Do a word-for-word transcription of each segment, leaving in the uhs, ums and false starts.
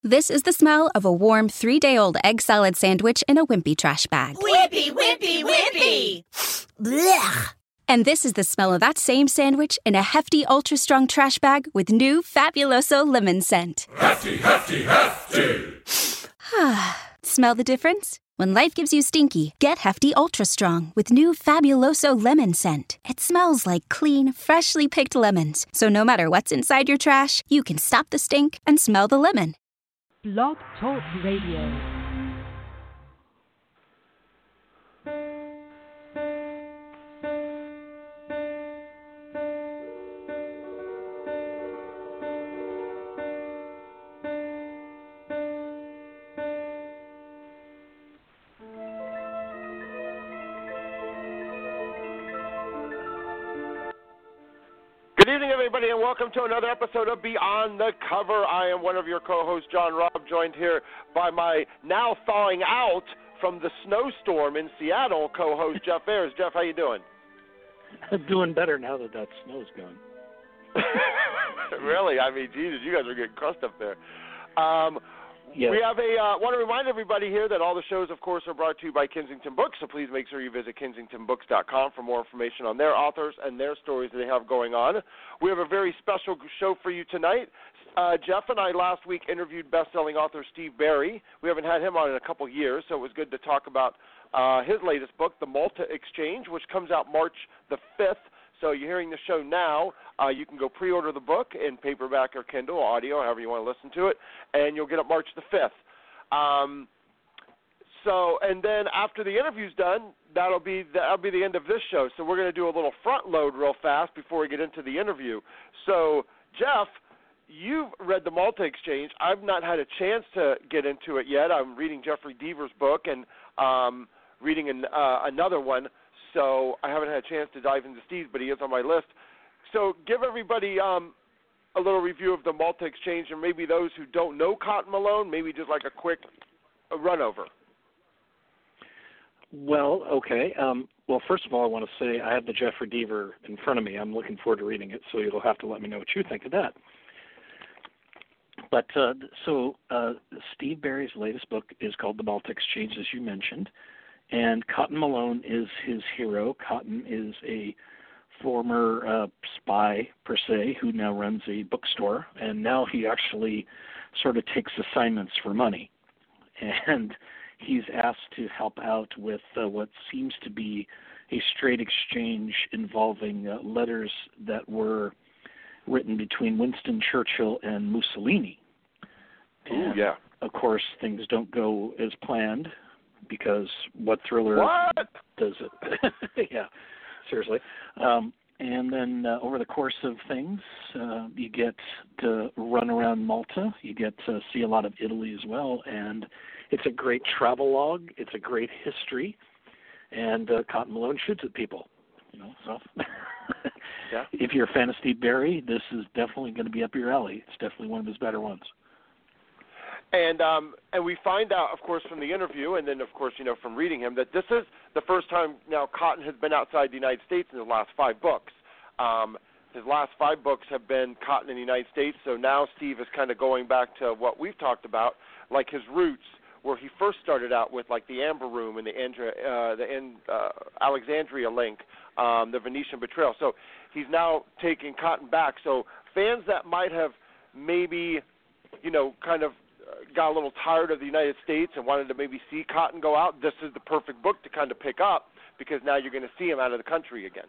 This is the smell of a warm three-day-old egg salad sandwich in a Wimpy trash bag. Wimpy, Wimpy, Wimpy! Blech! And this is the smell of that same sandwich in a hefty, ultra-strong trash bag with new Fabuloso lemon scent. Hefty, hefty, hefty! Smell the difference? When life gives you stinky, get Hefty Ultra Strong with new Fabuloso lemon scent. It smells like clean, freshly picked lemons. So no matter what's inside your trash, you can stop the stink and smell the lemon. Blog Talk Radio. Good evening, everybody, and welcome to another episode of Beyond the Cover. I am one of your co-hosts, John Robb, joined here by my now thawing out from the snowstorm in Seattle co-host, Jeff Ayers. Jeff, how you doing? I'm doing better now that that snow's gone. Really? I mean, Jesus, you guys are getting crushed up there. Um, Yes. We have a uh, want to remind everybody here that all the shows, of course, are brought to you by Kensington Books, so please make sure you visit kensington books dot com for more information on their authors and their stories that they have going on. We have a very special show for you tonight. Uh, Jeff and I last week interviewed best-selling author Steve Berry. We haven't had him on in a couple years, so it was good to talk about uh, his latest book, The Malta Exchange, which comes out March the fifth. So you're hearing the show now. Uh, you can go pre-order the book in paperback or Kindle, audio, however you want to listen to it, and you'll get it March the fifth. Um, so, and then after the interview's done, that'll be the, that'll be the end of this show. So we're going to do a little front load real fast before we get into the interview. So, Jeff, you've read The Malta Exchange. I've not had a chance to get into it yet. I'm reading Jeffrey Deaver's book and um, reading an, uh, another one. So I haven't had a chance to dive into Steve's, but he is on my list. So give everybody um, a little review of the Malta Exchange, and maybe those who don't know Cotton Malone, maybe just like a quick uh, run over. Well, okay. Um, well, first of all, I want to say I have the Jeffrey Deaver in front of me. I'm looking forward to reading it, so you'll have to let me know what you think of that. But uh, so uh, Steve Berry's latest book is called The Malta Exchange, as you mentioned. And Cotton Malone is his hero. Cotton is a former uh, spy, per se, who now runs a bookstore. And now he actually sort of takes assignments for money. And he's asked to help out with uh, what seems to be a straight exchange involving uh, letters that were written between Winston Churchill and Mussolini. Oh, yeah. Of course, things don't go as planned. Because what thriller what? does it? Yeah, seriously. Um, and then uh, over the course of things, uh, you get to run around Malta. You get to see a lot of Italy as well. And it's a great travelogue. It's a great history. And uh, Cotton Malone shoots at people. You know, so yeah. If you're a fan of Steve Berry, this is definitely going to be up your alley. It's definitely one of his better ones. And um, and we find out, of course, from the interview, and then, of course, you know, from reading him, that this is the first time now Cotton has been outside the United States in the last five books. Um, his last five books have been Cotton in the United States, so now Steve is kind of going back to what we've talked about, like his roots, where he first started out with, like, the Amber Room and the, Andrea, uh, the uh, Alexandria Link, um, the Venetian Betrayal. So he's now taking Cotton back. So fans that might have maybe, you know, kind of got a little tired of the United States and wanted to maybe see Cotton go out, this is the perfect book to kind of pick up because now you're going to see him out of the country again.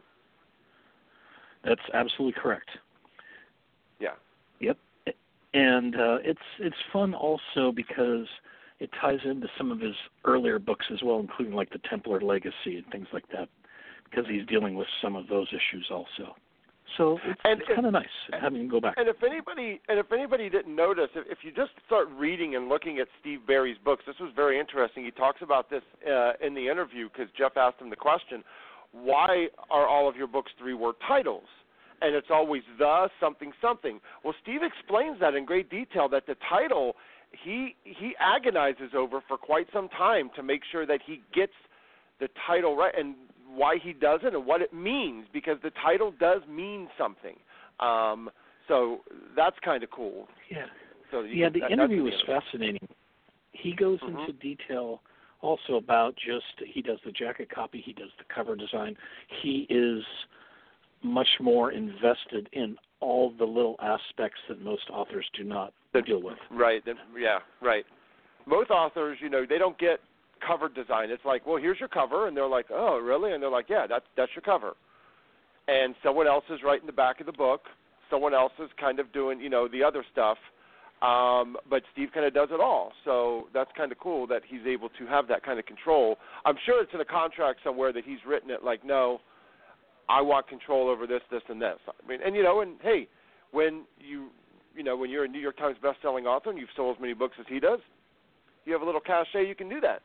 That's absolutely correct. Yeah. Yep. And uh, it's it's fun also because it ties into some of his earlier books as well, including like the Templar Legacy and things like that, because he's dealing with some of those issues also. So it's, and, it's kind of nice having him go back. And if anybody and if anybody didn't notice, if, if you just start reading and looking at Steve Berry's books, this was very interesting. He talks about this uh, in the interview because Jeff asked him the question, why are all of your books three-word titles? And it's always the something something. Well, Steve explains that in great detail, that the title he he agonizes over for quite some time to make sure that he gets the title right and why he does it and what it means, because the title does mean something. Um, so that's kind of cool. Yeah. So you yeah, can, the that, interview was the fascinating. He goes mm-hmm. into detail also about just, he does the jacket copy, he does the cover design. He is much more invested in all the little aspects that most authors do not the, deal with. Right, yeah, right. Most authors, you know, they don't get cover design. It's like, well, here's your cover, and they're like, oh, really? And they're like, yeah, that's, that's your cover. And someone else is writing the back of the book. Someone else is kind of doing, you know, the other stuff. Um, but Steve kind of does it all. So that's kind of cool that he's able to have that kind of control. I'm sure it's in a contract somewhere that he's written it like, no, I want control over this, this, and this. I mean, and, you know, and, hey, when you, you know, when you're a New York Times best-selling author and you've sold as many books as he does, you have a little cachet, you can do that.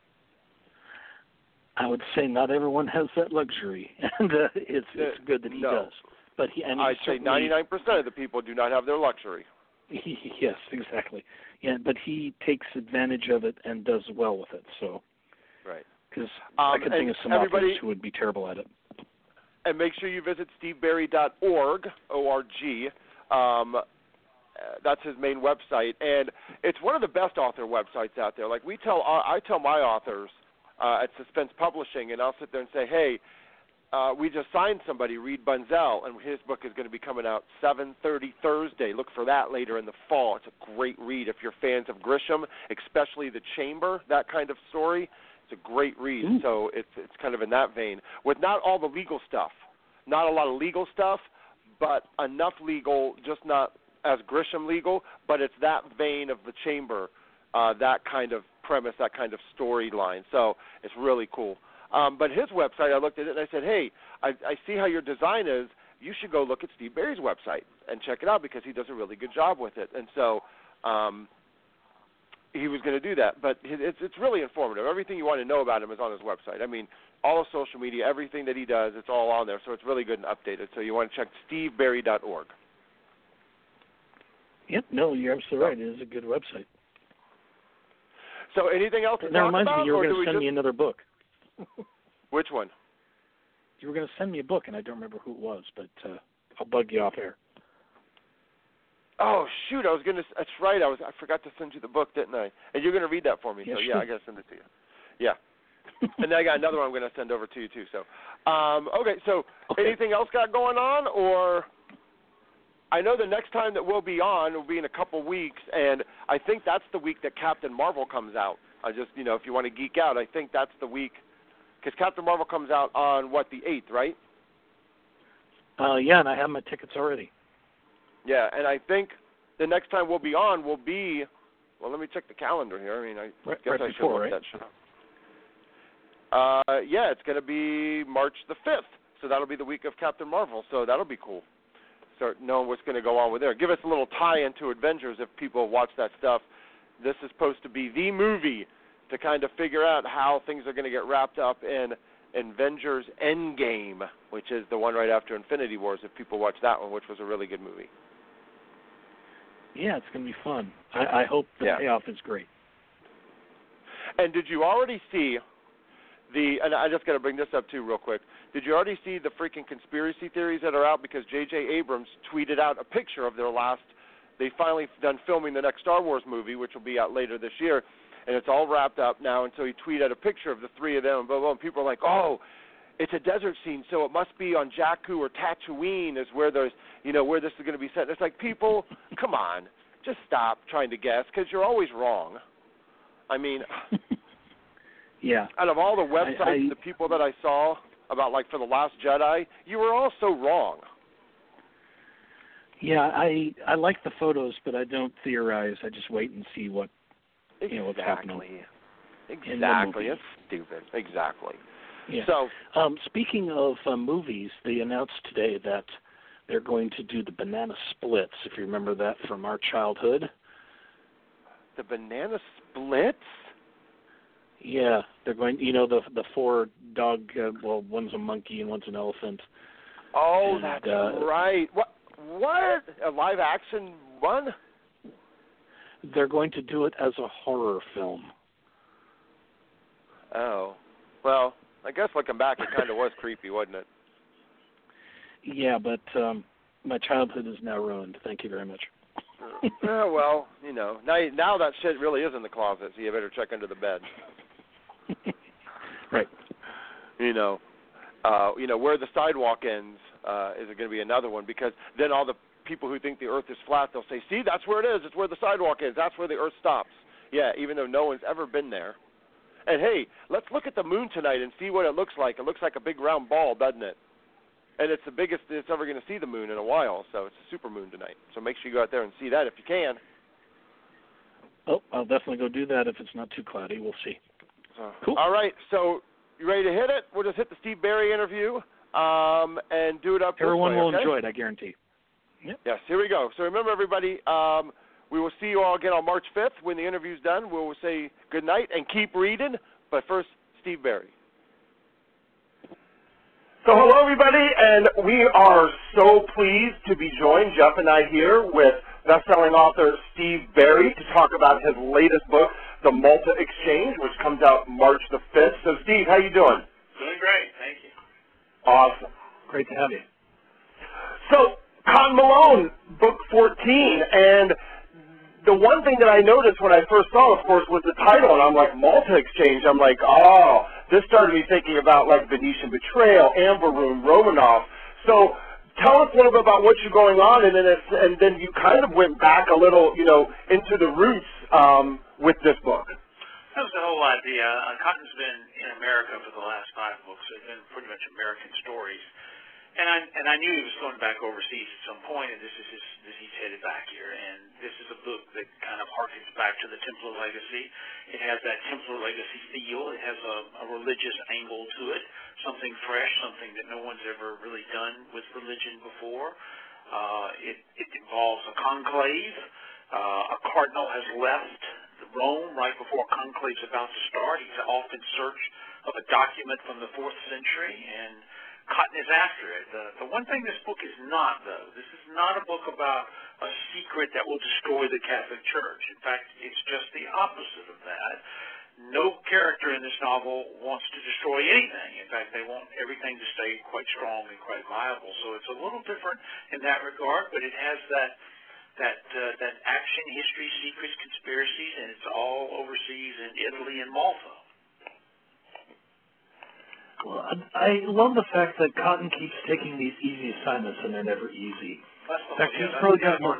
I would say not everyone has that luxury, and uh, it's it's good that he no. does. But he, and he I'd say ninety-nine percent of the people do not have their luxury. Yes, exactly. Yeah, but he takes advantage of it and does well with it. So, right. Because um, I can think of some authors who would be terrible at it. And make sure you visit steve berry dot org, O R G. Um, that's his main website, and it's one of the best author websites out there. Like we tell, I tell my authors uh, at Suspense Publishing, and I'll sit there and say, hey, uh, we just signed somebody, Reed Bunzel, and his book is going to be coming out seven thirty Thursday. Look for that later in the fall. It's a great read if you're fans of Grisham, especially The Chamber, that kind of story. It's a great read. Mm. So it's it's kind of in that vein, with not all the legal stuff, not a lot of legal stuff, but enough legal, just not as Grisham legal, but it's that vein of The Chamber, uh, that kind of premise, that kind of storyline. So it's really cool. Um, but his website, I looked at it and I said, hey, I, I see how your design is. You should go look at Steve Berry's website and check it out because he does a really good job with it. And so um, he was going to do that. But it's, it's really informative. Everything you want to know about him is on his website. I mean, all of social media, everything that he does, it's all on there. So it's really good and updated. So you want to check steve berry dot org. Yep, no, you're absolutely right. It is a good website. So anything else to that talk reminds about? me, you were going to send just... me another book. Which one? You were going to send me a book, and I don't remember who it was, but uh, I'll bug you off air. Oh, shoot, I was going to, that's right, I was I forgot to send you the book, didn't I? And you're going to read that for me, yeah, so sure. yeah, I got to send it to you. Yeah. And then I got another one I'm going to send over to you, too. So, um, okay, so okay. Anything else got going on, or... I know the next time that we'll be on will be in a couple weeks, and I think that's the week that Captain Marvel comes out. I just, you know, if you want to geek out, I think that's the week, because Captain Marvel comes out on, what, the eighth, right? Uh, yeah, and I have my tickets already. Yeah, and I think the next time we'll be on will be, well, let me check the calendar here. I mean, I right, guess right I before, should look right? that shit up. Uh, yeah, it's going to be March the fifth, so that'll be the week of Captain Marvel, so that'll be cool. Start knowing what's going to go on with there. Give us a little tie-in to Avengers if people watch that stuff. This is supposed to be the movie to kind of figure out how things are going to get wrapped up in Avengers Endgame, which is the one right after Infinity Wars, if people watch that one, which was a really good movie. Yeah, it's going to be fun. I, I hope the yeah. payoff is great. And did you already see the, and I just got to bring this up too real quick, did you already see the freaking conspiracy theories that are out? Because J J Abrams tweeted out a picture of their last, they finally done filming the next Star Wars movie, which will be out later this year, and it's all wrapped up now, and so he tweeted out a picture of the three of them, and blah, blah, and people are like, oh, it's a desert scene, so it must be on Jakku or Tatooine is where there's, you know, where this is going to be set. And it's like, people, come on, just stop trying to guess, because you're always wrong. I mean, yeah. Out of all the websites, I, I, the people that I saw about, like, for The Last Jedi, you were all so wrong. Yeah, I I like the photos, but I don't theorize. I just wait and see what, exactly. you know, what's happening. Exactly. It's stupid. Exactly. Yeah. So, um, speaking of uh, movies, they announced today that they're going to do the Banana Splits, if you remember that from our childhood. The Banana Splits? Yeah, they're going, you know, the the four dog, uh, well, one's a monkey and one's an elephant. Oh, and, that's uh, right. What? What? A live action one? They're going to do it as a horror film. Oh. Well, I guess looking back, it kind of was creepy, wasn't it? Yeah, but um, my childhood is now ruined. Thank you very much. Yeah, well, you know, now now that shit really is in the closet, so you better check under the bed. Right. You know, uh, you know where the sidewalk ends uh, is going to be another one, because then all the people who think the Earth is flat, they'll say, "See, that's where it is. It's where the sidewalk is. That's where the Earth stops." Yeah, even though no one's ever been there. And hey, let's look at the moon tonight and see what it looks like. It looks like a big round ball, doesn't it? And it's the biggest it's ever going to see the moon in a while, so it's a super moon tonight. So make sure you go out there and see that if you can. Oh, I'll definitely go do that if it's not too cloudy. We'll see. So, cool. All right, so you ready to hit it? We'll just hit the Steve Berry interview um, and do it up Everyone this way, will okay? enjoy it, I guarantee. Yep. Yes, here we go. So remember, everybody, um, we will see you all again on March fifth when the interview's done. We will say good night and keep reading. But first, Steve Berry. So hello, everybody, and we are so pleased to be joined, Jeff and I, here with best-selling author Steve Berry to talk about his latest book, The Malta Exchange, which comes out March the fifth. So, Steve, how you doing? Doing great, thank you. Awesome. Great to have you. So, Cotton Malone, book fourteen, and the one thing that I noticed when I first saw, of course, was the title, and I'm like, Malta Exchange. I'm like, oh, this started me thinking about, like, Venetian Betrayal, Amber Room, Romanoff. So tell us a little bit about what you're going on, and then it's, and then you kind of went back a little, you know, into the roots um, with this book. That was the whole idea. Uh, Cotton's been in America for the last five books. They've been pretty much American stories. And I and I knew he was going back overseas at some point, and this is his, this, he's headed back here. And this is a book that kind of harkens back to the Templar legacy. It has that Templar legacy feel. It has a, a religious angle to it, something fresh, something that no one's ever really done with religion before. Uh, it, it involves a conclave. Uh, a cardinal has left Rome right before a conclave's about to start. He's off in search of a document from the fourth century, and Cotton is after it. The, the one thing this book is not, though, this is not a book about a secret that will destroy the Catholic Church. In fact, it's just the opposite of that. No character in this novel wants to destroy anything. In fact, they want everything to stay quite strong and quite viable. So it's a little different in that regard, but it has that that uh, that action, history, secrets, conspiracies, and it's all overseas in Italy and Malta. Well, I love the fact that Cotton keeps taking these easy assignments, and they're never easy. In fact, he's probably got more.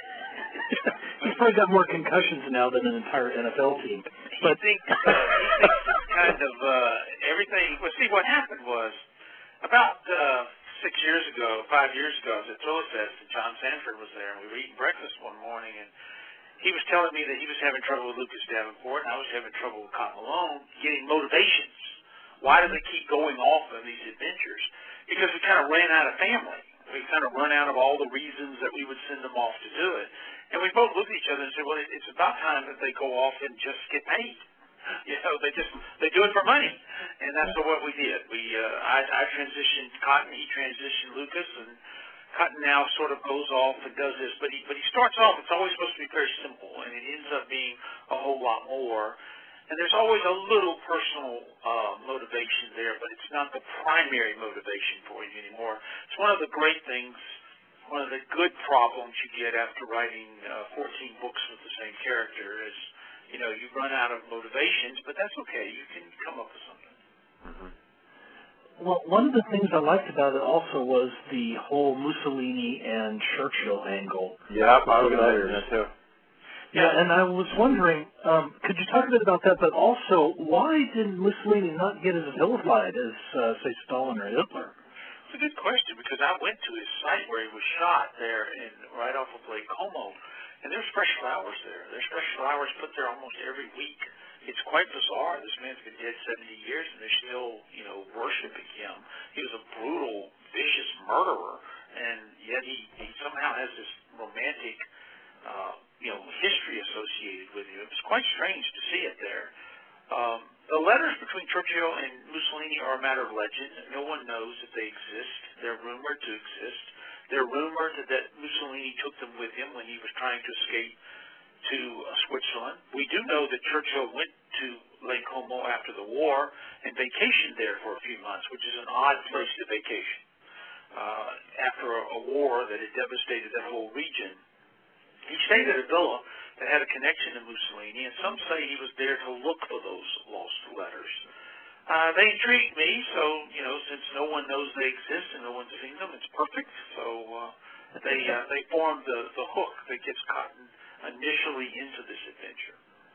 He's probably got more concussions now than an entire N F L team. But he thinks, uh, he thinks kind of uh, everything. Well, see, what happened was about uh, six years ago, five years ago, I was at Trilifest, and John Sanford was there, and we were eating breakfast one morning, and he was telling me that he was having trouble with Lucas Davenport, and I was having trouble with Cotton Malone getting motivations. Why do they keep going off on these adventures? Because we kind of ran out of family. We kind of run out of all the reasons that we would send them off to do it. And we both looked at each other and said, well, it's about time that they go off and just get paid. You know, they just, they do it for money. And that's what we did. We, uh, I, I transitioned Cotton, he transitioned Lucas, and Cotton now sort of goes off and does this. But he, but he starts off, it's always supposed to be very simple, and it ends up being a whole lot more. And there's always a little personal uh, motivation there, but it's not the primary motivation for you anymore. It's one of the great things, one of the good problems you get after writing uh, fourteen books with the same character is, you know, you run out of motivations, but that's okay. You can come up with something. Mm-hmm. well, one of the things I liked about it also was the whole Mussolini and Churchill angle. Yeah, I was going to that too. Yeah, and I was wondering, um, could you talk a bit about that, but also, why did Mussolini not get as vilified as, uh, say, Stalin or Hitler? It's a good question, because I went to his site where he was shot there in, right off of Lake Como, and there's fresh flowers there. There's fresh flowers put there almost every week. It's quite bizarre. This man's been dead seventy years, and they're still, you know, worshiping him. He was a brutal, vicious murderer, and yet he, he somehow has this romantic uh, you know, history associated with you. It was quite strange to see it there. Um, the letters between Churchill and Mussolini are a matter of legend. No one knows if they exist. They're rumored to exist. They're rumored that Mussolini took them with him when he was trying to escape to uh, Switzerland. We do know that Churchill went to Lake Como after the war and vacationed there for a few months, which is an odd place to vacation. Uh, after a, a war that had devastated that whole region, he stayed at a villa that had a connection to Mussolini, and some say he was there to look for those lost letters. Uh, they intrigued me, so, you know, since no one knows they exist and no one's seen them, it's perfect. So uh, they uh, they formed the, the hook that gets Cotton initially into this adventure.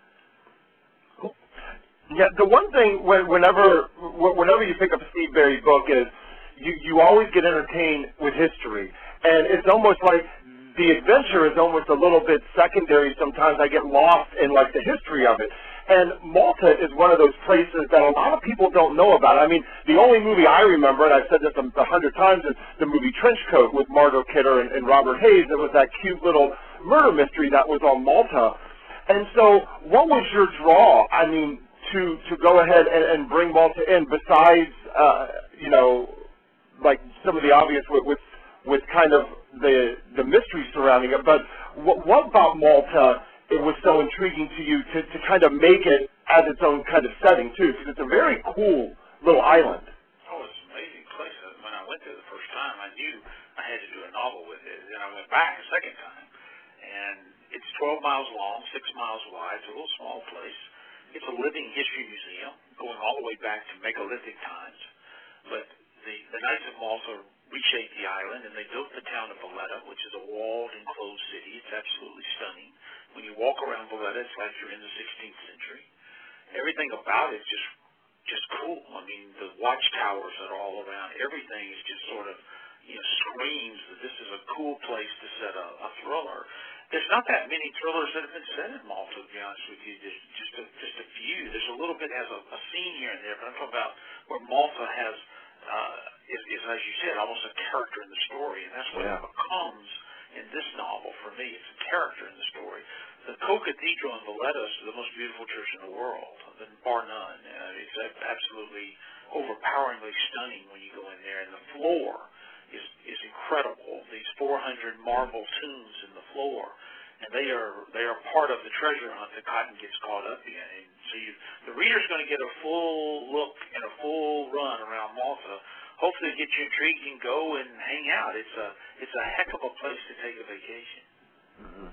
Cool. Yeah, the one thing when, whenever whenever you pick up a Steve Berry book is you, you always get entertained with history. And it's almost like the adventure is almost a little bit secondary. Sometimes I get lost in, like, the history of it. And Malta is one of those places that a lot of people don't know about. I mean, the only movie I remember, and I've said this a, a hundred times, is the movie Trenchcoat with Margot Kidder and, and Robert Hayes. It was that cute little murder mystery that was on Malta. And so what was your draw, I mean, to, to go ahead and, and bring Malta in besides, uh, you know, like some of the obvious with, with, with kind of the, the mystery surrounding it. But what, what about Malta it was so intriguing to you to, to kind of make it as its own kind of setting, too, because it's a very cool little island. Oh, it's an amazing place. When I went there the first time, I knew I had to do a novel with it. Then I went back a second time, and it's twelve miles long, six miles wide. It's a little small place. It's a living history museum going all the way back to megalithic times. But the, the Knights of Malta reshaped the island, and they built the town of Valletta, which is a walled, enclosed city. It's absolutely stunning. When you walk around Valletta, it's like you're in the sixteenth century. Everything about it is just just cool. I mean, the watchtowers that are all around, everything is just sort of, you know, screams that this is a cool place to set a, a thriller. There's not that many thrillers that have been set in Malta, to be honest with you. There's just a, just a few. There's a little bit has a, a scene here and there, but I'm talking about where Malta has, uh, is, is, as you said, almost a character in the story, and that's what yeah. it becomes in this novel for me. It's a character in the story. The Co-Cathedral in Valletta is the most beautiful church in the world, bar none. Uh, it's absolutely overpoweringly stunning when you go in there, and the floor is is incredible. These four hundred marble tombs in the floor, and they are they are part of the treasure hunt that Cotton gets caught up in. And so you, the reader's going to get a full look and a full run around Malta. Hopefully, get you intrigued and go and hang out. It's a it's a heck of a place to take a vacation. Mm-hmm.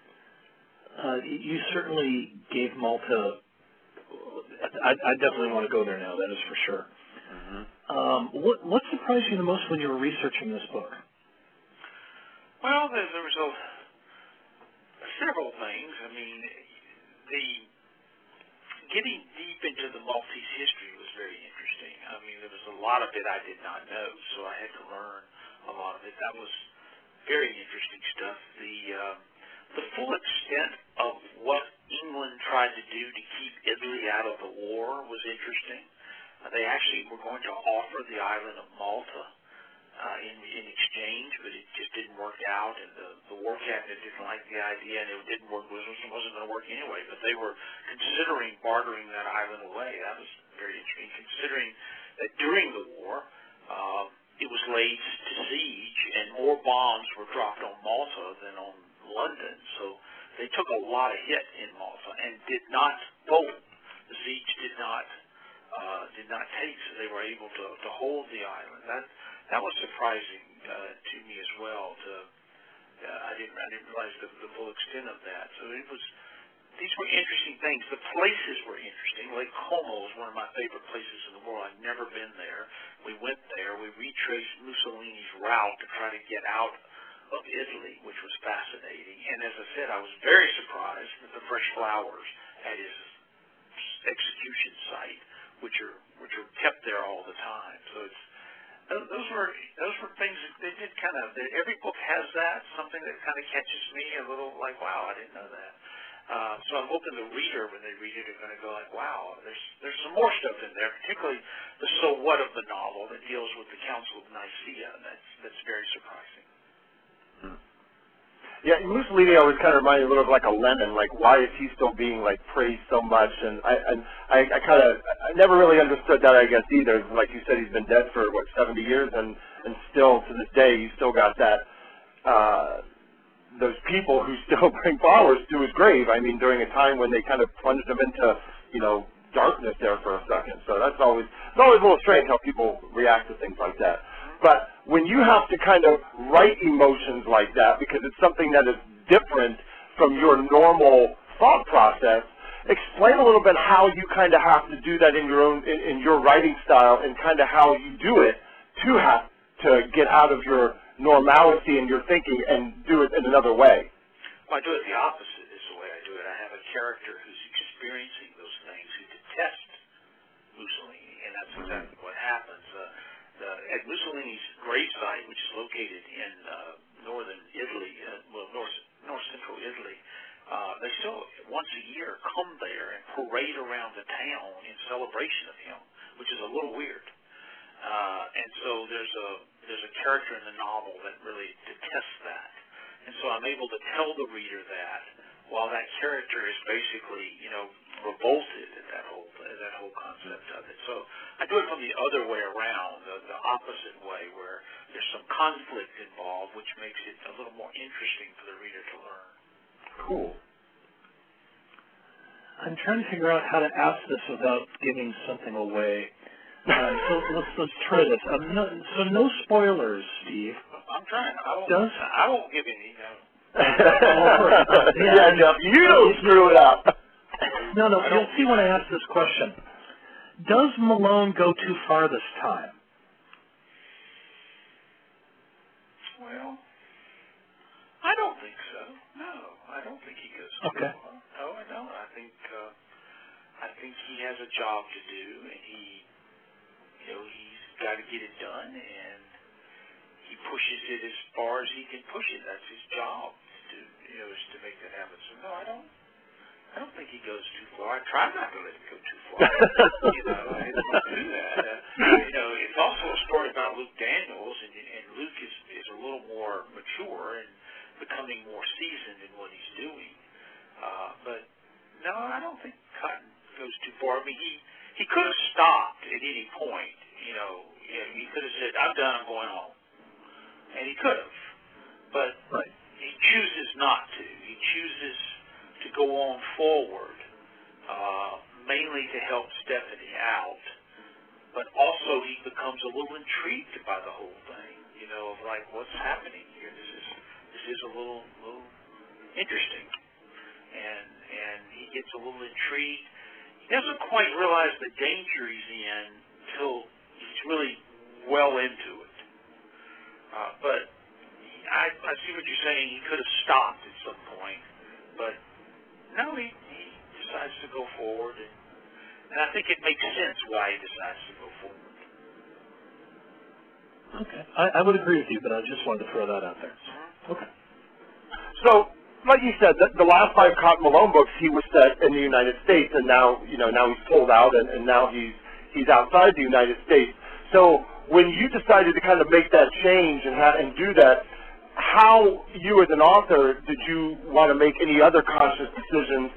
Uh, you certainly gave Malta. I, I definitely want to go there now. That is for sure. Mm-hmm. Um, what what surprised you the most when you were researching this book? Well, there, there was a, several things. I mean, the getting deep into the Maltese history was very interesting. I mean, there was a lot of it I did not know, so I had to learn a lot of it. That was very interesting stuff. The uh, the full extent of what England tried to do to keep Italy out of the war was interesting. Uh, they actually were going to offer the island of Malta uh, in, in exchange, but it just didn't work out, and the, the war cabinet didn't like the idea, and it didn't work. It wasn't going to work anyway, but they were considering bartering that island away. That was very interesting, considering that during the war, uh, it was laid to siege, and more bombs were dropped on Malta than on London, so they took a lot of hit in Malta and did not fold. The siege did not uh, did not take, so they were able to, to hold the island. That that was surprising uh, to me as well. To uh, I didn't I didn't realize the, the full extent of that. So it was these were interesting things. The places were interesting. Lake Como is one of my favorite places in the world. I've never been there. We went there. We retraced Mussolini's route to try to get out of Italy, which was fascinating. And as I said, I was very surprised that the fresh flowers at his execution site, which are which are kept there all the time. So it's those were those were things that they did kind of. Every book has that, something that kind of catches me a little like, wow, I didn't know that. Uh, so I'm hoping the reader, when they read it, are going to go like, wow, there's there's some more stuff in there, particularly the so what of the novel that deals with the Council of Nicaea. That's that's very surprising. Yeah, Mussolini always kind of reminded me a little bit like a Lenin. Like, why is he still being like praised so much? And I, and I, I kind of, I never really understood that, I guess, either. Like you said, he's been dead for what seventy years, and and still to this day, you still got that. Uh, those people who still bring flowers to his grave. I mean, during a time when they kind of plunged him into, you know, darkness there for a second. So that's always, it's always a little strange how people react to things like that. But when you have to kind of write emotions like that, because it's something that is different from your normal thought process. Explain a little bit how you kind of have to do that in your own in, in your writing style, and kind of how you do it to have to get out of your normality and your thinking and do it in another way. Well, I do it the opposite is the way I do it. I have a character who's experiencing those things, who detests Mussolini, and that's exactly what happens. Uh, the, at Mussolini's gravesite, which is located in uh, northern Italy, uh, well, north, north central Italy, uh, they still, once a year, come there and parade around the town in celebration of him, which is a little weird. Uh, and so there's a there's a character in the novel that really detests that. And so I'm able to tell the reader that, while that character is basically, you know, revolted at that whole at that whole concept of it. So I do it from the other way around, the, the opposite way, where there's some conflict involved, which makes it a little more interesting for the reader to learn. Cool. I'm trying to figure out how to ask this without giving something away. Uh, so let's let's try this. Um, no, so no spoilers, Steve. I'm trying. I won't. Does I won't give any. No. yeah, Jeff, you don't screw it up. No, no. You'll see when I ask this question. Does Malone go too far this time? Well, I don't think so. No, I don't think he goes too Okay. far. No, I don't. I think uh, I think he has a job to do, and he, you know, he's got to get it done, and he pushes it as far as he can push it. That's his job, to, you know, is to make that happen. So no, I don't. I don't think he goes too far. I try not to let him go too far. you know, I don't do that. Uh, you know, it's also a story about Luke Daniels, and, and Luke is is a little more mature and becoming more seasoned in what he's doing. Uh, but no, I don't think Cotton goes too far. I mean, he he could have stopped at any point. You know, he could have said, "I'm done. I'm going home," and he could have. But right. he chooses not to. He chooses to go on forward, uh, mainly to help Stephanie out. But also, he becomes a little intrigued by the whole thing. You know, of like, what's happening here? This is this is a little little interesting. And and he gets a little intrigued. He doesn't quite realize the danger he's in until he's really well into it. Uh, but I, I see what you're saying. He could have stopped at some point, but no, he, he decides to go forward, and, and I think it makes sense why he decides to go forward. Okay, I, I would agree with you, but I just wanted to throw that out there. Okay. So, like you said, the, the last five Cotton Malone books, he was set in the United States, and now, you know, now he's pulled out, and, and now he's he's outside the United States. So, when you decided to kind of make that change and ha- and do that, how you as an author did you want to make any other conscious decisions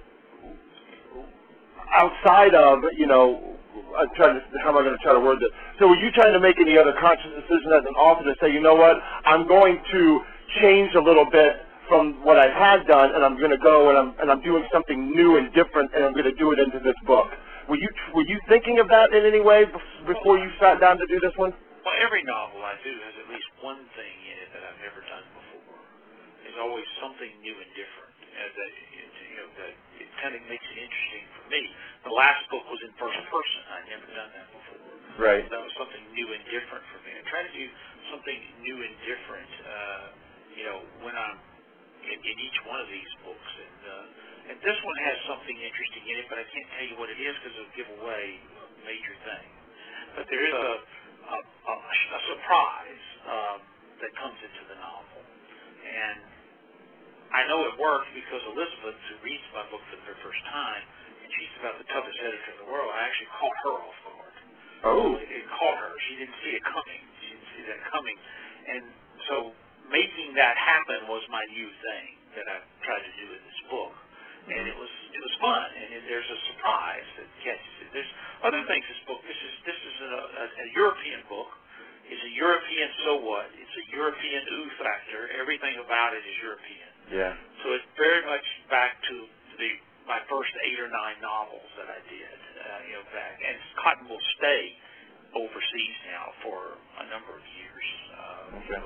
outside of, you know, I'm trying to, how am I going to try to word this? So, were you trying to make any other conscious decision as an author to say, you know what, I'm going to change a little bit from what I had done, and I'm going to go and I'm and I'm doing something new and different, and I'm going to do it into this book. Were you were you thinking of that in any way before you sat down to do this one? Well, every novel I do has at least one thing in it that I've never done before. There's always something new and different, and that it, you know that it kind of makes it interesting for me. The last book was in first person. I'd never done that before. Right. That was something new and different for me. I try to do something new and different. Uh, you know, when I'm In, in each one of these books, and uh, and this one has something interesting in it, but I can't tell you what it is because it'll give away a major thing. But there is a a, a, a surprise um, that comes into the novel, and I know it worked because Elizabeth, who reads my book for the very first time, and she's about the toughest editor in the world, I actually caught her off guard. Oh, it, it caught her. She didn't see it coming. She didn't see that coming, and so. Making that happen was my new thing that I tried to do in this book, and it was it was fun. And there's a surprise that catches it. There's other things. This book. This is this is a, a, a European book. It's a European so what? It's a European ooh factor. Everything about it is European. yeah. So it's very much back to the my first eight or nine novels that I did. Uh, you know, back and Cotton will stay overseas now for a number of years. Uh, Okay. so I,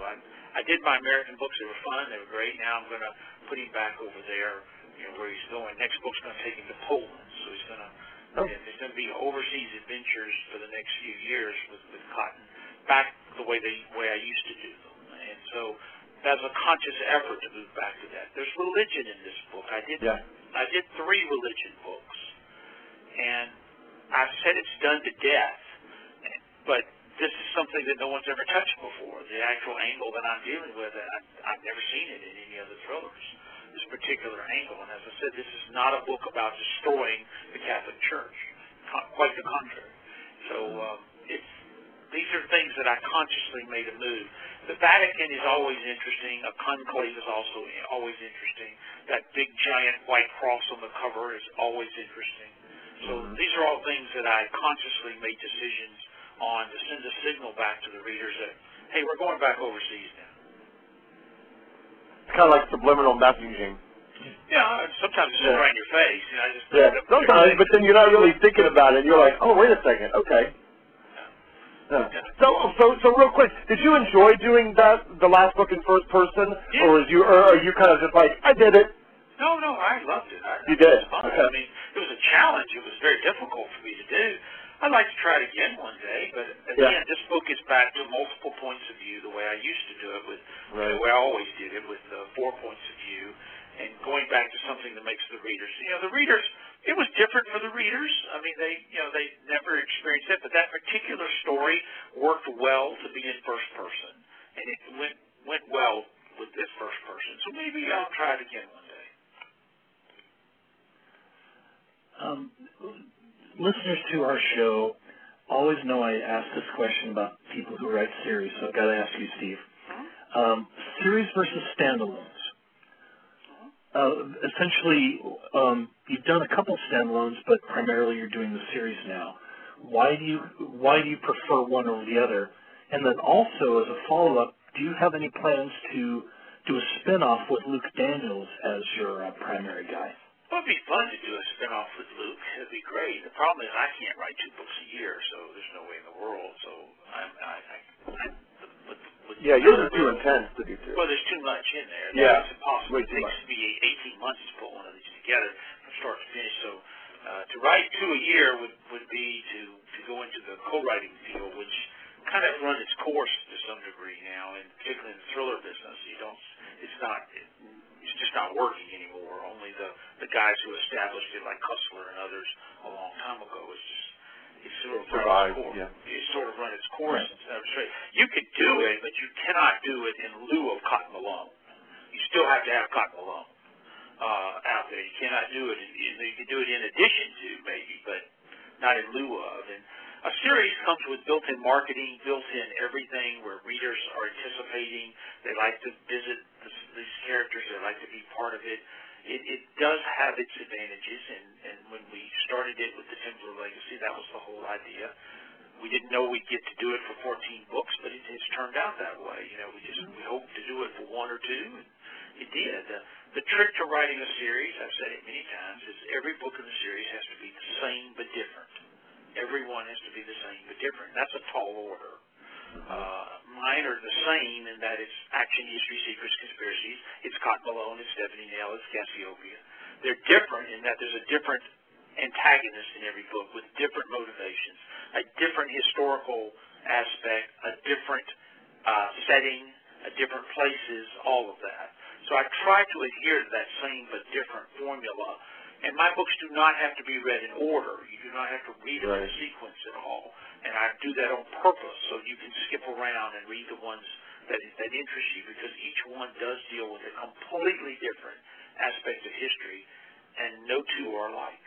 I did my American books. They were fun. They were great. Now I'm going to put him back over there, you know, where he's going. Next book's going to take him to Poland. So he's going to, oh. there's going to be overseas adventures for the next few years with, with Cotton, back the way they way I used to do them. And so that's a conscious effort to move back to that. There's religion in this book. I did yeah. I did three religion books, and I've said it's done to death, but this is something that no one's ever touched before. The actual angle that I'm dealing with, I, I've never seen it in any other thrillers, this particular angle. And as I said, this is not a book about destroying the Catholic Church, quite the contrary. So um, it's these are things that I consciously made a move. The Vatican is always interesting. A conclave is also always interesting. That big giant white cross on the cover is always interesting. So mm-hmm. these are all things that I consciously made decisions on to send a signal back to the readers that, hey, we're going back overseas now. It's kind of like subliminal messaging. Yeah, sometimes it's yeah. right in your face. You know, I just yeah, sometimes, but then you're not really thinking about it. You're like, oh, wait a second, okay. Yeah. So, so, so, real quick, did you enjoy doing that, the last book in first person, yeah. or is you, or are you kind of just like, I did it? No, no, I loved it. I, you did. It was fun. Okay. I mean, it was a challenge. It was very difficult for me to do. I'd like to try it again one day, but again, yeah. this book is back to multiple points of view, the way I used to do it, with right. the way I always did it, with uh, four points of view, and going back to something that makes the readers, you know, the readers. It was different for the readers. I mean, they, you know, they never experienced it, but that particular story worked well to be in first person, and it went went well with this first person. So maybe I'll try it again one day. Um, listeners to our show always know I ask this question about people who write series, so I've got to ask you, Steve. Um, series versus standalones. Uh, essentially, um, you've done a couple standalones, but primarily you're doing the series now. Why do you why do you prefer one over the other? And then also, as a follow-up, do you have any plans to do a spin-off with Luke Daniels as your uh, primary guy? Well, it'd be fun to do a spin-off with Luke. It'd be great. The problem is I can't write two books a year, so there's no way in the world. So I'm, I, I, I with, with yeah, yours are too intense to do two. Well, there's too much in there. Yeah, it's impossible. Way It too takes much. me eighteen months to put one of these together from start to finish. So uh, to write two a year would would be to to go into the co-writing field, which kind of run its course to some degree now, and particularly in the thriller business, you don't. It's not. It, it's just not working anymore. Only the the guys who established it, like Cussler and others, a long time ago, it's just it's sort of run its course. Yeah. It's sort of run its course right. instead of straight. You could do it, but you cannot do it in lieu of Cotton Malone. You still have to have Cotton Malone uh, out there. You cannot do it. In, you can do it in addition to, maybe, but not in lieu of. And a series comes with built-in marketing, built-in everything, where readers are anticipating. They like to visit this, these characters. They like to be part of it. It, it does have its advantages, and, and when we started it with the Templar Legacy, that was the whole idea. We didn't know we'd get to do it for fourteen books, but it, it's turned out that way. You know, we just we hoped to do it for one or two, and it did. The, the trick to writing a series, I've said it many times, is every book in the series has to be the same but different. Every one has to be the same but different. That's a tall order. Uh, mine are the same in that it's action, history, secrets, conspiracies. It's Cotton Malone, it's Stephanie Nell, it's Cassiopeia. They're different in that there's a different antagonist in every book with different motivations, a different historical aspect, a different uh, setting, a different places, all of that. So I try to adhere to that same but different formula. And my books do not have to be read in order. You do not have to read them right. in a sequence at all. And I do that on purpose so you can skip around and read the ones that that interest you, because each one does deal with a completely different aspect of history, and no two are alike.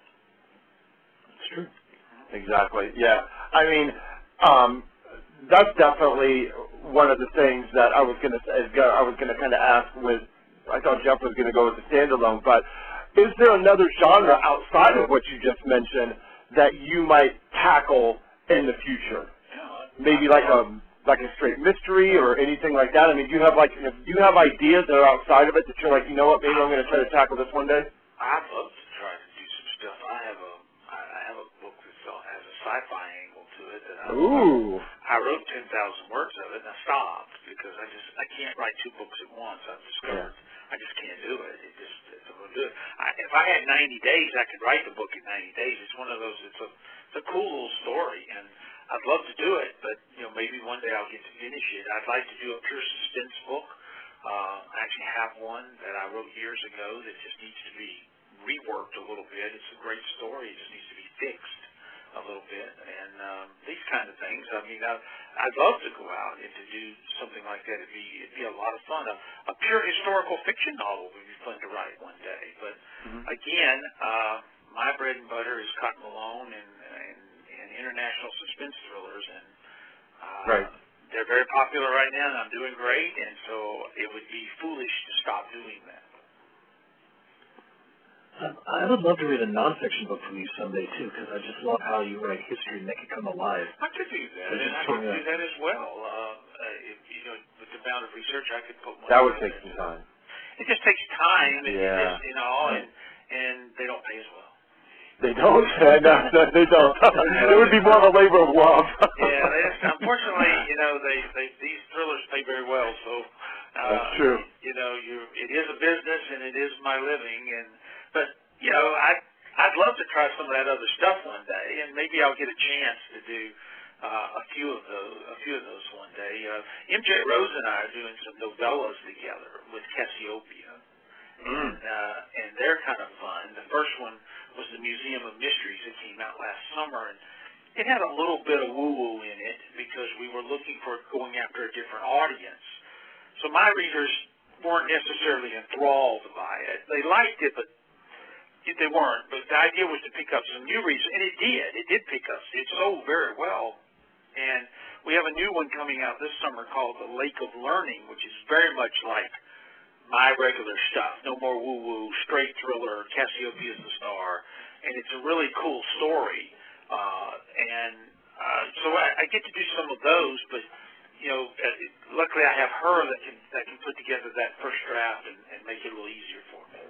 That's true. Exactly. Yeah. I mean, um, that's definitely one of the things that I was going to I was going to kind of ask with. I thought Jeff was going to go with the standalone, but is there another genre outside of what you just mentioned that you might tackle in the future? Yeah, Maybe like a like a straight mystery or anything like that. I mean, do you have like do you have ideas that are outside of it that you're like, you know what, maybe I'm going to try to tackle this one day? I'd love to try to do some stuff. I have a I have a book that has a sci-fi angle to it that I Ooh. I wrote ten thousand words of it and I stopped because I just I can't write two books at once. I've discovered yeah. I just can't do it. It just it's a do it. I, if I had ninety days, I could write the book in ninety days. It's one of those. It's a it's a cool little story, and I'd love to do it, but you know maybe one day I'll get to finish it. I'd like to do a pure suspense book. Uh, I actually have one that I wrote years ago that just needs to be reworked a little bit. It's a great story. It just needs to be fixed a little bit, and um, these kind of things. I mean, I, I'd love to go out and to do something like that. It'd be it'd be a lot of fun. A, a pure historical fiction novel would be fun to write one day. But mm-hmm. again, uh, my bread and butter is Cotton Malone and, and, and international suspense thrillers, and uh, right. they're very popular right now, and I'm doing great. And so it would be foolish to stop doing that. Um, I would love to read a nonfiction book from you someday, too, because I just love how you write history and make it come alive. I could do that, and I could do that as well. Uh, uh, if, you know, with the amount of research I could put one That would take some time. It just takes time, and yeah. just, you know, and, and they don't pay as well. They don't? no, no, they don't. It would be more of a labor of love. yeah, they just, unfortunately, you know, they, they these thrillers pay very well, so... Uh, That's true. You know, you it is a business, and it is my living, and... But, you know, I, I'd love to try some of that other stuff one day, and maybe I'll get a chance to do uh, a few of those a few of those one day. Uh, M J Rose and I are doing some novellas together with Cassiopeia, mm. and, uh, and they're kind of fun. The first one was the Museum of Mysteries that came out last summer, and it had a little bit of woo-woo in it because we were looking for going after a different audience. So my readers weren't necessarily enthralled by it. They liked it, but they weren't, but the idea was to pick up some new readers, and it did. It did pick up. It sold very well. And we have a new one coming out this summer called The Lake of Learning, which is very much like my regular stuff. No more woo-woo, straight thriller, Cassiopeia is the star. And it's a really cool story. Uh, and uh, so I, I get to do some of those, but, you know, uh, luckily I have her that can that can put together that first draft and, and make it a little easier for me.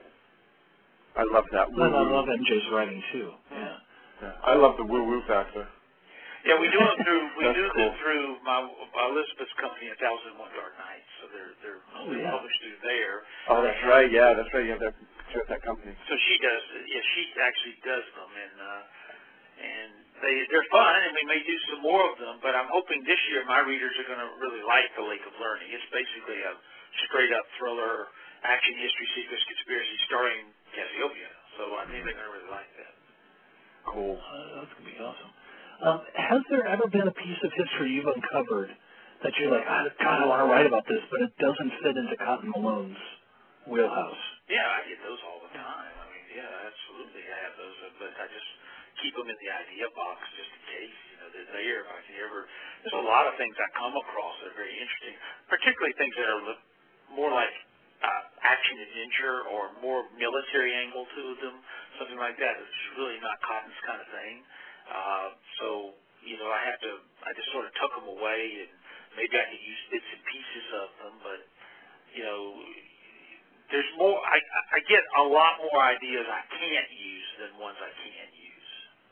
I love that. Woo-woo. And I love M J's writing too. Yeah. yeah. I love the woo-woo factor. Yeah, we do it through we do cool. it through my Elizabeth's company, A Thousand and One Dark Nights. So they're they're, oh, they're yeah. published through there. Oh, that's and, right. Yeah, that's right. You have that that company. So she does. Yeah, she actually does them, and uh, and they they're fun, and we may do some more of them. But I'm hoping this year my readers are going to really like The Lake of Learning. It's basically a straight up thriller, action, history, secrets, conspiracy, starring Cassiopeia. So I think they're going to really like that. Cool. Uh, that's going to be awesome. Um, has there ever been a piece of history you've uncovered that you're like, oh, God, I want to write about this, but it doesn't fit into Cotton Malone's wheelhouse? Yeah, I get those all the time. I mean, yeah, absolutely, I have those, but I just keep them in the idea box just in case, you know, they're there. If I can ever, there's a lot of things I come across that are very interesting, particularly things that are more like Uh, action adventure or more military angle to them, something like that. It's really not Cotton's kind of thing. Uh, so, you know, I have to, I just sort of tuck them away, and maybe I could use bits and pieces of them, but, you know, there's more, I, I get a lot more ideas I can't use than ones I can use.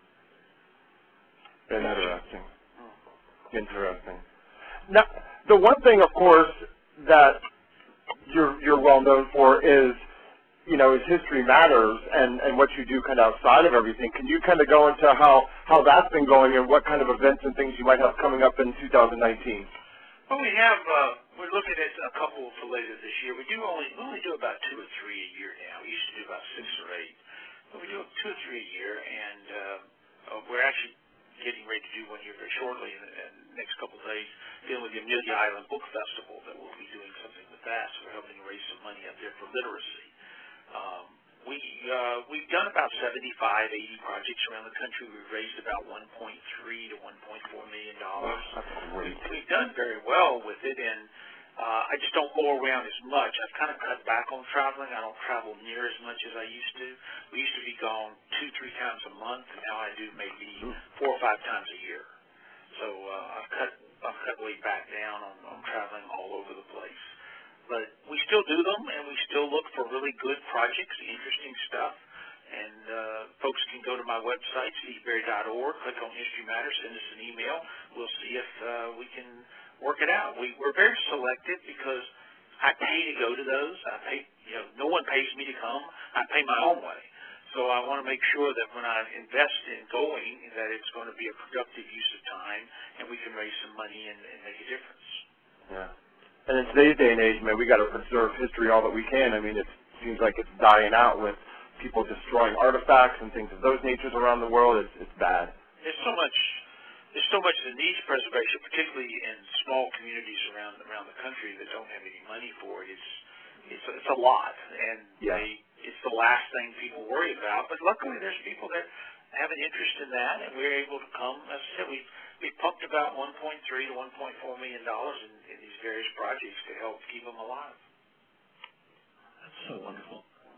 Interesting. Hmm. Interesting. Now, the one thing, of course, that you're you're well known for is, you know, is History Matters and, and what you do kind of outside of everything. Can you kind of go into how, how that's been going and what kind of events and things you might have coming up in two thousand nineteen? Well, we have, uh, we're looking at a couple for later this year. We do only, we only do about two or three a year now. We used to do about six or eight. But we do two or three a year, and uh, uh, we're actually getting ready to do one here very shortly in the, in the next couple of days, dealing with the Amelia Island Book Festival, that we'll be doing something with that. So we're helping to raise some money up there for literacy. Um, we, uh, we've done about seventy-five, eighty projects around the country. We've raised about one point three to one point four million dollars. Wow, that's great. We've done very well with it, and uh, I just don't go around as much. I've kind of cut back on traveling. I don't travel near as much as I used to. We used to be gone two, three times a month, and now I do maybe four or five times a year. So uh, I've cut I've cut way back down on, on traveling all over the place. But we still do them, and we still look for really good projects, interesting stuff. And uh, folks can go to my website, steve berry dot org, click on History Matters, send us an email. We'll see if uh, we can work it out. We, we're very selective because I pay to go to those. I pay, you know, no one pays me to come. I pay my own way. So I want to make sure that when I invest in going, that it's going to be a productive use of time, and we can raise some money and, and make a difference. Yeah. And in today's day and age, man, we got to preserve history all that we can. I mean, it seems like it's dying out with people destroying artifacts and things of those natures around the world. It's it's bad. There's so much. There's so much that needs preservation, particularly in small communities around around the country that don't have any money for it. It's it's it's a lot, and yeah. they, it's the last thing people worry about. But luckily, there's people that have an interest in that, and we're able to come. As I said, we we pumped about one point three to one point four million dollars in, in these various projects to help keep them alive. That's so wonderful.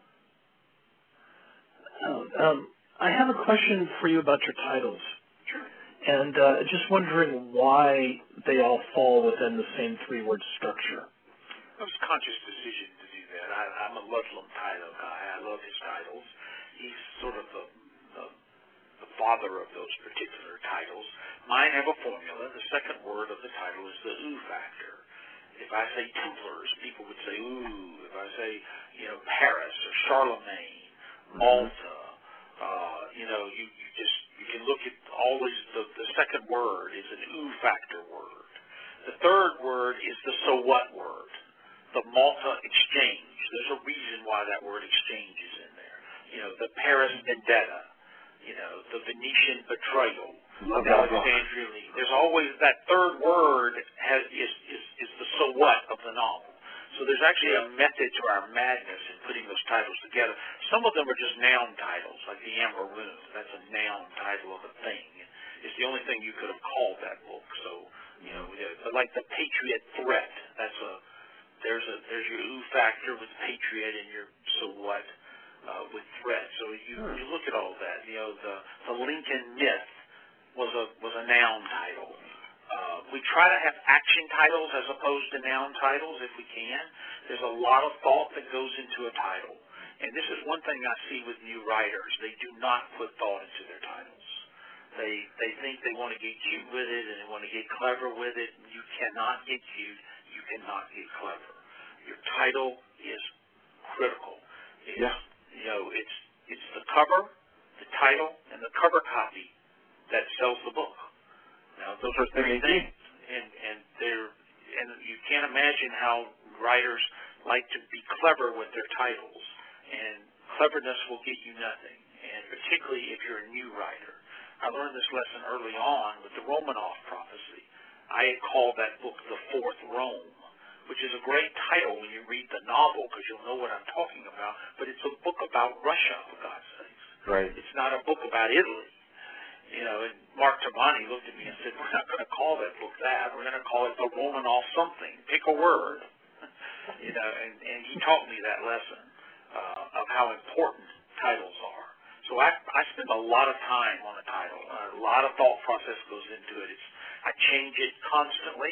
Oh, um, I have a question for you about your titles. Sure. And uh, just wondering why they all fall within the same three-word structure. It was a conscious decision to do that. I, I'm a Ludlum title guy. I love his titles. He's sort of the, the, the father of those particular titles. Mine have a formula. The second word of the title is the ooh factor. If I say Templars, people would say ooh. If I say, you know, Paris or Charlemagne, Malta, uh, you know, you, you just you can look at always the, the second word is an ooh factor word. The third word is the so what word. The Malta exchange. There's a reason why that word exchange is in there. You know, the Paris vendetta. You know, the Venetian betrayal. The Alexandria League. There's always that third word has is, is is the so what of the novel. So there's actually a method to our madness in putting those titles together. Some of them are just noun titles, like the Amber Room. That's a noun title of a thing. It's the only thing you could have called that book. So, you know, like the Patriot Threat. That's a There's a there's your ooh factor with Patriot and your so what uh, with threat. So you you look at all that. You know, the the Lincoln Myth was a was a noun title. Uh, we try to have action titles as opposed to noun titles if we can. There's a lot of thought that goes into a title, and this is one thing I see with new writers. They do not put thought into their titles. They they think they want to get cute with it and they want to get clever with it. You cannot get cute. You cannot get clever. Your title is critical. It's, yeah. You know, it's it's the cover, the title, and the cover copy that sells the book. Now, those are three things, and and they're and you can't imagine how writers like to be clever with their titles, and cleverness will get you nothing. And particularly if you're a new writer, I learned this lesson early on with the Romanov prophecy. I had called that book The Fourth Rome, which is a great title when you read the novel because you'll know what I'm talking about, but it's a book about Russia, for God's sakes. Right. It's not a book about Italy. You know, and Mark Tabani looked at me and said, we're not going to call that book that. We're going to call it The Romanov something. Pick a word. You know, and, and he taught me that lesson uh, of how important titles are. So I, I spend a lot of time on a title. A lot of thought process goes into it. It's, I change it constantly.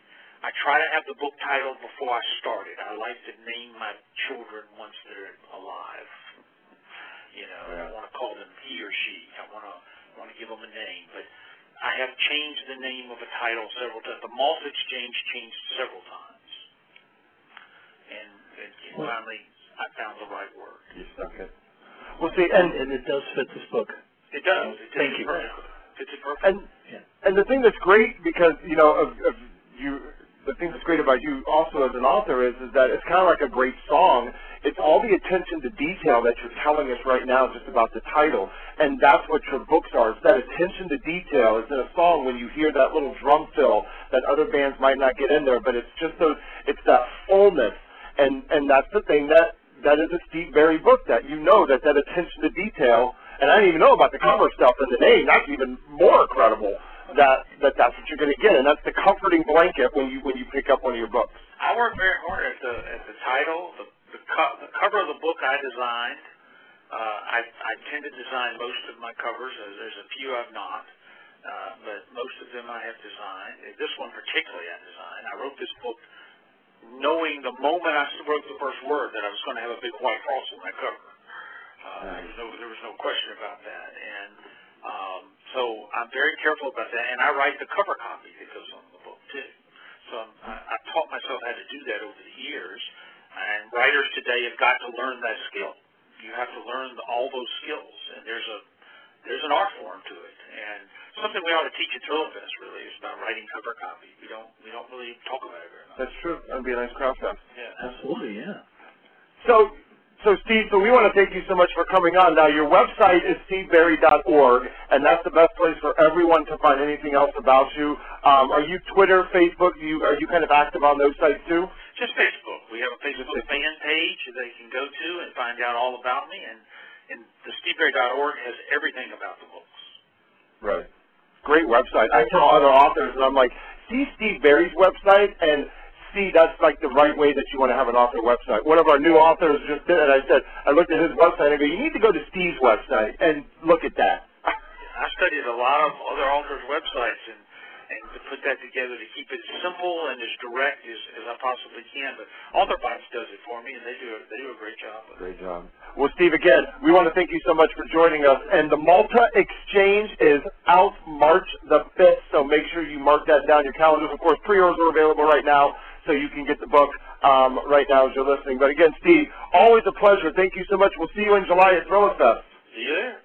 I try to have the book title before I start it. I like to name my children once they're alive. You know, yeah. I want to call them he or she. I want to want to give them a name. But I have changed the name of a title several times. The Malta Exchange changed several times. And, and finally, I found the right word. You stuck it. Well, see, and, and it does fit this book. It does. It Thank you. Perfectly. Fits it perfectly. And, yeah. and the thing that's great, because, you know, of, of you, the thing that's great about you also as an author is, is that it's kind of like a great song. It's all the attention to detail that you're telling us right now just about the title. And that's what your books are. It's that attention to detail. It's in a song when you hear that little drum fill that other bands might not get in there, but it's just those, it's that fullness. And, and that's the thing that, that is a Steve Berry book, that you know that that attention to detail, and I didn't even know about the cover stuff and the name. That's even more incredible that, that that's what you're going to get, and that's the comforting blanket when you when you pick up one of your books. I work very hard at the at the title, the the, co- the cover of the book I designed. Uh, I I tend to design most of my covers. There's a few I've not, uh, but most of them I have designed. This one particularly I designed. I wrote this book knowing the moment I wrote the first word that I was going to have a big white cross on my cover. Uh, there, was no, there was no question about that. And um, so I'm very careful about that. And I write the cover copy that goes on the book, too. So I, I've taught myself how to do that over the years, and writers today have got to learn that skill. You have to learn the, all those skills, and there's a there's an art form to it, and something we ought to teach at ThrillerFest really is about writing cover copy. We don't we don't really talk about it very much. That's true. That'd be a nice craft fest. Yeah, Absolutely, yeah. So, so Steve, so we want to thank you so much for coming on. Now, your website is steve berry dot org, and that's the best place for everyone to find anything else about you. Um, are you Twitter, Facebook? You are you kind of active on those sites too? Just Facebook. We have a Facebook fan page that they can go to and find out all about me, and, and the steve berry dot org has everything about the books. Right. Great website. I tell other authors, and I'm like, see Steve Berry's website, and see that's like the right way that you want to have an author website. One of our new authors just did it. I said, I looked at his website, and I go, you need to go to Steve's website and look at that. I studied a lot of other authors' websites, and and to put that together to keep it simple and as direct as, as I possibly can. But AuthorBytes does it for me, and they do a, they do a great job. Great job. Well, Steve, again, we want to thank you so much for joining us. And the Malta Exchange is out March the fifth, so make sure you mark that down in your calendars. Of course, pre-orders are available right now, so you can get the book um, right now as you're listening. But again, Steve, always a pleasure. Thank you so much. We'll see you in July at ThrillerFest. See you there.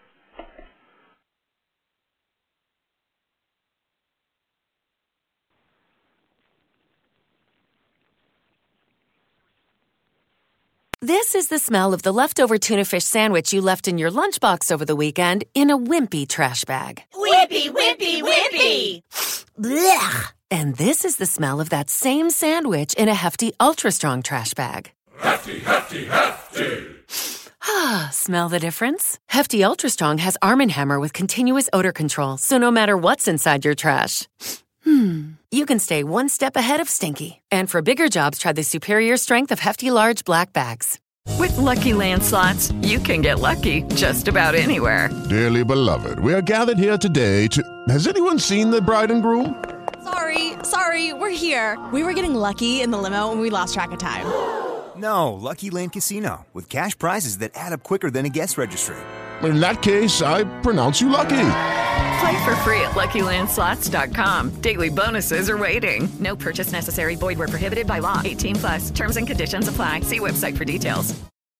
This is the smell of the leftover tuna fish sandwich you left in your lunchbox over the weekend in a wimpy trash bag. Wimpy, wimpy, wimpy! Blech! And this is the smell of that same sandwich in a Hefty Ultra Strong trash bag. Hefty, hefty, hefty. Ah, smell the difference? Hefty Ultra Strong has Arm and Hammer with continuous odor control, so no matter what's inside your trash, hmm, you can stay one step ahead of stinky. And for bigger jobs, try the superior strength of Hefty Large Black Bags. With Lucky Land Slots, you can get lucky just about anywhere. Dearly beloved, we are gathered here today to... Has anyone seen the bride and groom? Sorry, sorry, we're here. We were getting lucky in the limo and we lost track of time. No, Lucky Land Casino, with cash prizes that add up quicker than a guest registry. In that case, I pronounce you lucky. Play for free at lucky land slots dot com. Daily bonuses are waiting. No purchase necessary. Void where prohibited by law. eighteen plus. Terms and conditions apply. See website for details.